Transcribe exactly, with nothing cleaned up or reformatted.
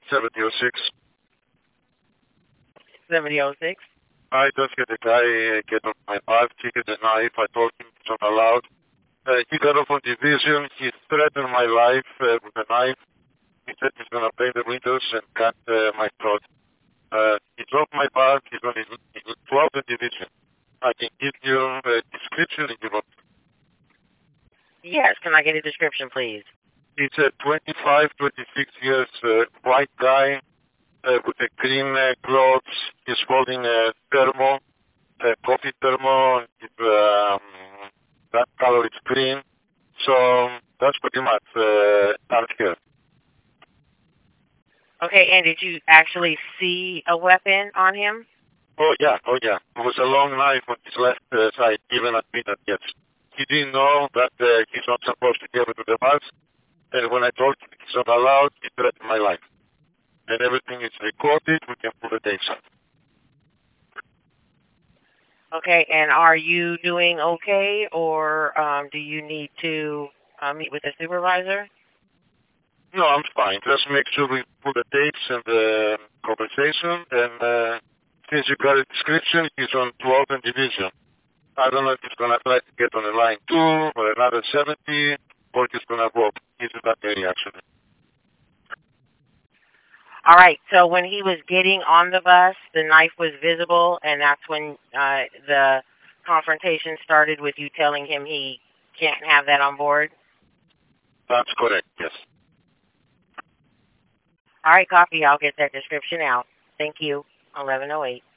seventy oh six. seventy oh six? I just get a guy uh, get on my back, taking the knife. I told him it's not allowed. Uh, he got off on division. He threatened my life uh, with a knife. He said he's going to break the windows and cut uh, my throat. Uh, he dropped my bag. He's on his, his twelfth division. I can give you a description if you want. Yes, can I get a description, please? He's a twenty-five, twenty-six years uh, white guy uh, with a green uh, clothes. He's holding a thermo, a coffee thermo. With, um, that color is green. So that's pretty much uh, out here. Okay, and did you actually see a weapon on him? Oh, yeah, oh, yeah. It was a long knife on his left uh, side, even at midnight, yes. He didn't know that uh, he's not supposed to give it to the bus. And when I told him it's not allowed, he threatened my life. And everything is recorded. We can put the dates up. Okay, and are you doing okay, or um, do you need to uh, meet with a supervisor? No, I'm fine. Just make sure we put the dates and the compensation. And uh, since you got a description, he's on twelve and division. I don't know if he's going to try to get on the line two or another seventy, or he's going to go. He's in that area, actually. All right, so when he was getting on the bus, the knife was visible, and that's when uh, the confrontation started with you telling him he can't have that on board? That's correct, yes. All right, copy. I'll get that description out. Thank you. eleven oh eight.